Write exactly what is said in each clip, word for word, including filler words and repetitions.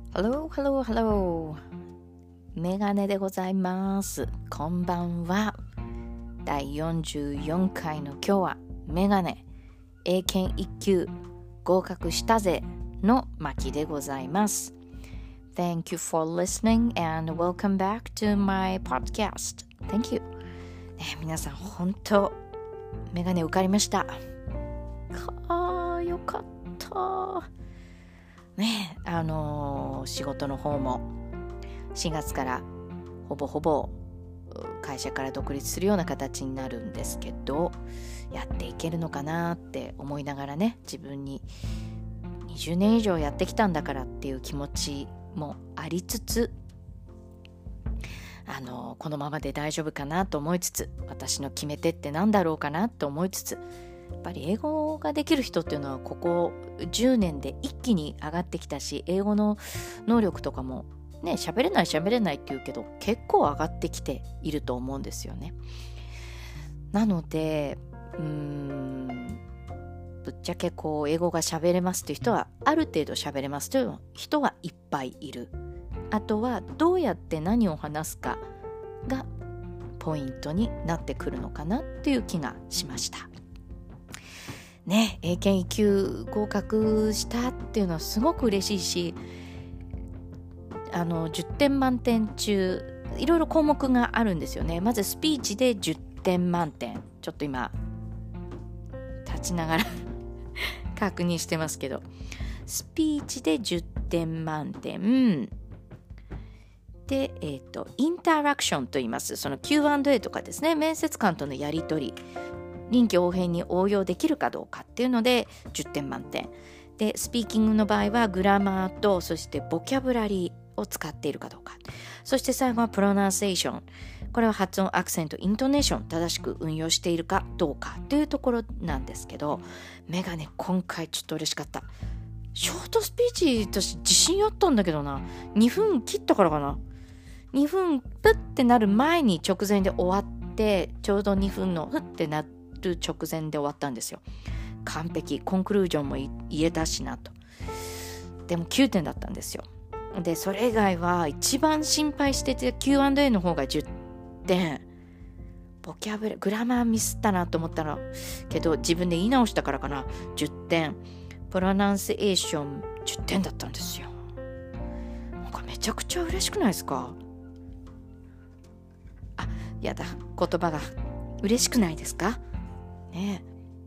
Hello, hello, hello. メガネでございます。こんばんは。だいよんじゅうよんかいの今日はメガネ英検いっきゅう合格したぜの巻でございます。Thank you for listening and welcome back to my podcast. Thank you. ね、皆さん本当メガネ受かりました。あーよかった。ね、あのー、仕事の方もしがつからほぼほぼ会社から独立するような形になるんですけど、やっていけるのかなって思いながらね、自分ににじゅうねん以上やってきたんだからっていう気持ちもありつつ、あのー、このままで大丈夫かなと思いつつ、私の決め手ってなんだろうかなと思いつつ、やっぱり英語ができる人っていうのはここじゅうねんで一気に上がってきたし、英語の能力とかもね、喋れない喋れないって言うけど結構上がってきていると思うんですよね。なのでうーんぶっちゃけこう英語が喋れますっていう人はある程度喋れますという人はいっぱいいる。あとはどうやって何を話すかがポイントになってくるのかなっていう気がしましたね。英検いっきゅう合格したっていうのはすごく嬉しいし、あのじゅってん満点中いろいろ項目があるんですよね。まずスピーチでじゅってん満点、ちょっと今立ちながら確認してますけど、スピーチでじゅってん満点で、えーと、インタラクションと言います。その キューアンドエー とかですね、面接官とのやり取り、臨機応変に応用できるかどうかっていうのでじゅってん満点で、スピーキングの場合はグラマーとそしてボキャブラリーを使っているかどうか、そして最後はプロナンセーション、これは発音、アクセント、イントネーション正しく運用しているかどうかというところなんですけど、メガネ今回ちょっと嬉しかった。ショートスピーチ私自信あったんだけどな、にふん切ったからかな、にふんプッてなる前に直前で終わって、ちょうどにふんのフッてなる直前で終わったんですよ。完璧、コンクルージョンも言えたしなと。でもきゅうてんだったんですよ。でそれ以外は一番心配してて キューアンドエー の方がじゅってん、ボキャブラグラマーミスったなと思ったらけど自分で言い直したからかな、じゅってん、プロナンセーションじゅってんだったんですよ。なんかめちゃくちゃ嬉しくないですか？あ、やだ、言葉が嬉しくないですかね。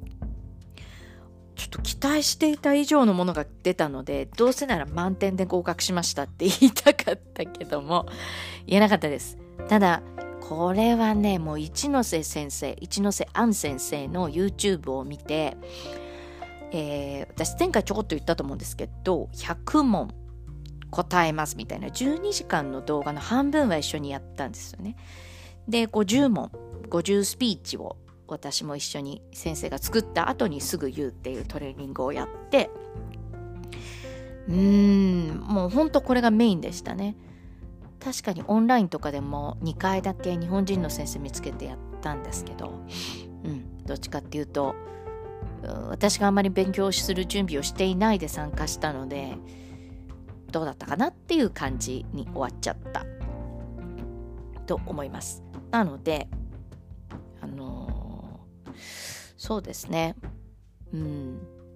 ちょっと期待していた以上のものが出たので、どうせなら満点で合格しましたって言いたかったけども言えなかったです。ただこれはね、もう一ノ瀬先生、一ノ瀬杏先生の YouTube を見て、えー、私前回ちょこっと言ったと思うんですけど、ひゃくもん答えますみたいなじゅうにじかんの動画の半分は一緒にやったんですよね。でごじゅうもん、ごじゅうスピーチを私も一緒に先生が作った後にすぐ言うっていうトレーニングをやって、うーんもうほんとこれがメインでしたね。確かにオンラインとかでもにかいだけ日本人の先生見つけてやったんですけど、うん、どっちかっていうと私があまり勉強する準備をしていないで参加したので、どうだったかなっていう感じに終わっちゃったと思います。なのであのー、そうですね、うん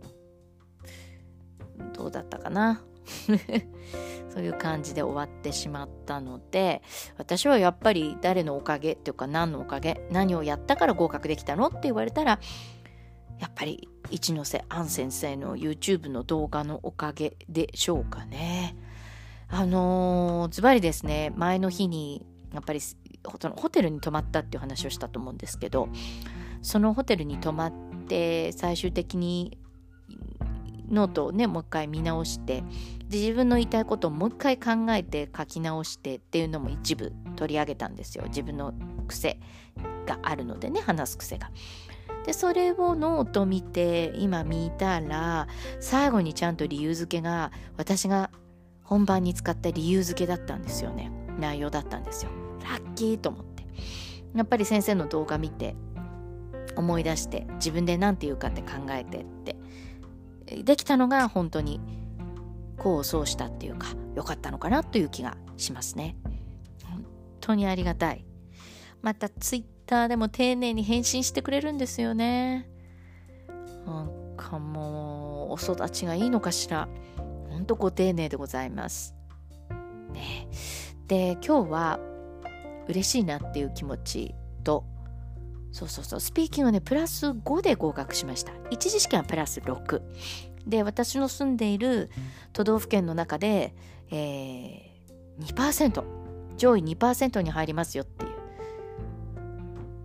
どうだったかなそういう感じで終わってしまったので、私はやっぱり誰のおかげっていうか、何のおかげ、何をやったから合格できたのって言われたら、やっぱり一ノ瀬杏先生の YouTube の動画のおかげでしょうかね。あのー、ズバリですね、前の日にやっぱりホテルに泊まったっていう話をしたと思うんですけど、そのホテルに泊まって最終的にノートをねもう一回見直して、で自分の言いたいことをもう一回考えて書き直してっていうのも一部取り上げたんですよ。自分の癖があるのでね、話す癖が。でそれをノート見て今見たら、最後にちゃんと理由付けが私が本番に使った理由付けだったんですよね。内容だったんですよ。ラッキーと思って、やっぱり先生の動画見て思い出して自分で何て言うかって考えてってできたのが本当に功を奏したっていうか、 良かったのかなという気がしますね。本当にありがたい。またツイッターでも丁寧に返信してくれるんですよね。なんかもうお育ちがいいのかしら。本当ご丁寧でございますね。で、今日は嬉しいなっていう気持ちと、そうそうそう、スピーキングはねプラスごで合格しました。一次試験はプラスろくで、私の住んでいる都道府県の中で、えー、にパーセント 上位 にパーセント に入りますよっていう、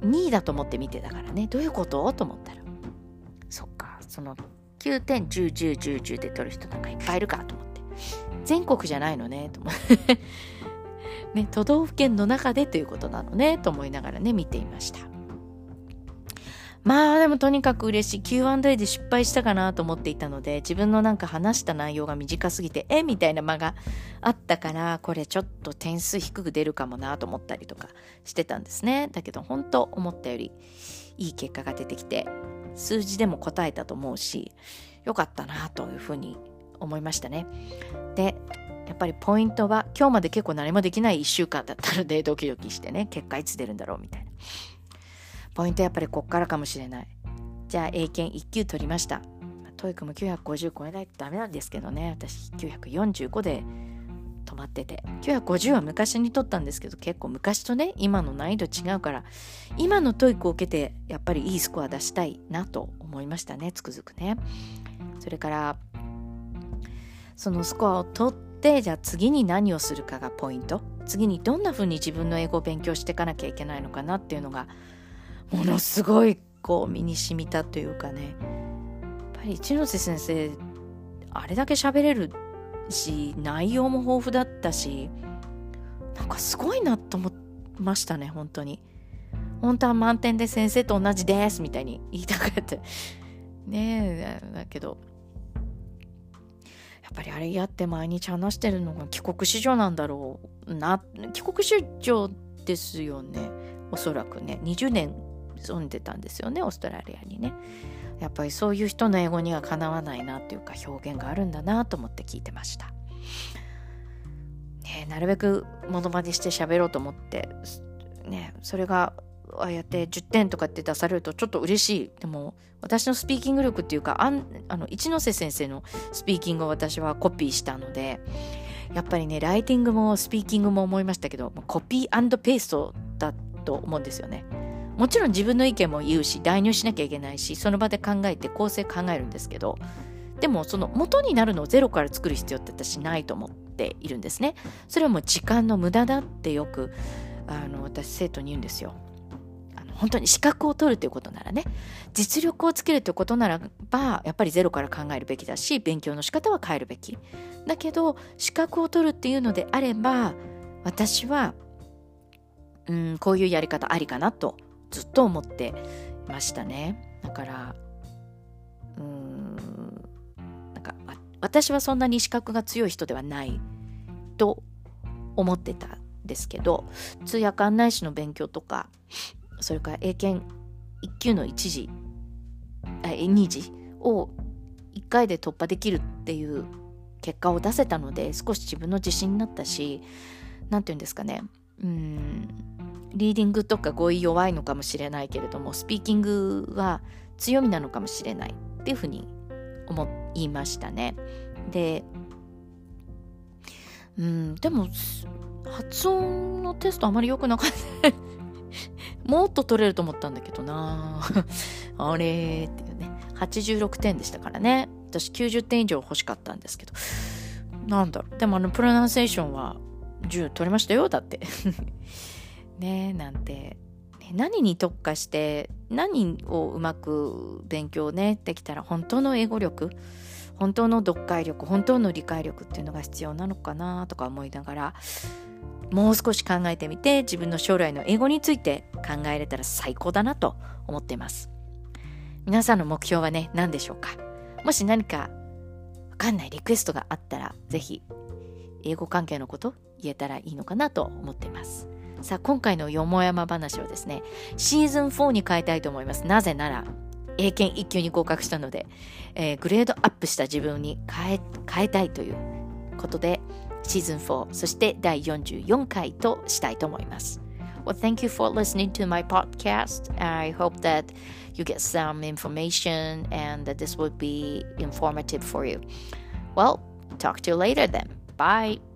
にいだと思って見てたからね、どういうことと思ったら、そっか、そのきゅうてん、じゅう、じゅう、じゅう、じゅうで取る人なんかいっぱいいるかと思って、全国じゃないのねと思ってね、都道府県の中でということなのねと思いながらね見ていました。まあでもとにかく嬉しい。 キューアンドエー で失敗したかなと思っていたので、自分のなんか話した内容が短すぎてえみたいな間があったから、これちょっと点数低く出るかもなと思ったりとかしてたんですね。だけど本当思ったよりいい結果が出てきて、数字でも答えたと思うし、よかったなというふうに思いましたね。で、やっぱりポイントは、今日まで結構何もできないいっしゅうかんだったのでドキドキしてね、結果いつ出るんだろうみたいな。ポイントやっぱりこっからかもしれない。じゃあ英検いっ級取りました。トーイックもきゅうひゃくごじゅう超えないとダメなんですけどね、私きゅうひゃくよんじゅうごで止まってて、きゅうひゃくごじゅうは昔に取ったんですけど、結構昔とね今の難易度違うから、今のトーイックを受けてやっぱりいいスコア出したいなと思いましたね、つくづくね。それからそのスコアを取って、じゃあ次に何をするかがポイント。次にどんな風に自分の英語を勉強していかなきゃいけないのかなっていうのがものすごいこう身に染みたというかね。やっぱり一ノ瀬先生あれだけ喋れるし、内容も豊富だったし、なんかすごいなと思いましたね。本当に本当は満点で先生と同じですみたいに言いたかったねえ。だけどやっぱりあれやって毎日話してるのが帰国子女なんだろうな。帰国子女ですよね、おそらくね。にじゅうねん住んでたんですよね、オーストラリアにね。やっぱりそういう人の英語にはかなわないなっていうか、表現があるんだなと思って聞いてました、ね。なるべくモノマネして喋ろうと思ってね、それがああやってじゅってんとかって出されるとちょっと嬉しい。でも私のスピーキング力っていうか、あんあの一ノ瀬先生のスピーキングを私はコピーしたので、やっぱりねライティングもスピーキングも思いましたけど、コピー&ペーストだと思うんですよね。もちろん自分の意見も言うし、代入しなきゃいけないし、その場で考えて構成考えるんですけど、でもその元になるのをゼロから作る必要って私ないと思っているんですね。それはもう時間の無駄だってよくあの私生徒に言うんですよ。あの本当に資格を取るということならね、実力をつけるということならばやっぱりゼロから考えるべきだし、勉強の仕方は変えるべきだけど、資格を取るっていうのであれば私はうんこういうやり方ありかなとずっと思ってましたね。だからうーんなんか私はそんなに資格が強い人ではないと思ってたんですけど、通訳案内士の勉強とか、それから英検いっ級の一次あに次をいっかいで突破できるっていう結果を出せたので、少し自分の自信になったし、なんていうんですかね、うーんリーディングとか語彙弱いのかもしれないけれども、スピーキングは強みなのかもしれないっていうふうに思いましたね。で、うん、でも発音のテストあまり良くなかったもっと取れると思ったんだけどなあれっていうね、はちじゅうろくてんでしたからね。私きゅうじゅってん以上欲しかったんですけど、なんだろう、でもあのプロナンセーションはじゅう取りましたよ、だってねえなんて、ね、何に特化して何をうまく勉強ねできたら本当の英語力、本当の読解力、本当の理解力っていうのが必要なのかなとか思いながら、もう少し考えてみて自分の将来の英語について考えれたら最高だなと思っています。皆さんの目標はね何でしょうか。もし何かわかんないリクエストがあったらぜひ英語関係のこと言えたらいいのかなと思っています。さあ今回のよもやま話をですねシーズンフォーに変えたいと思います。なぜなら英検いっ級に合格したので、えー、グレードアップした自分に変え、変えたいということでシーズンフォー、そしてだいよんじゅうよんかいとしたいと思います。Well, thank you for listening to my podcast. I hope that you get some information and that this will be informative for you. Well, talk to you later then. Bye.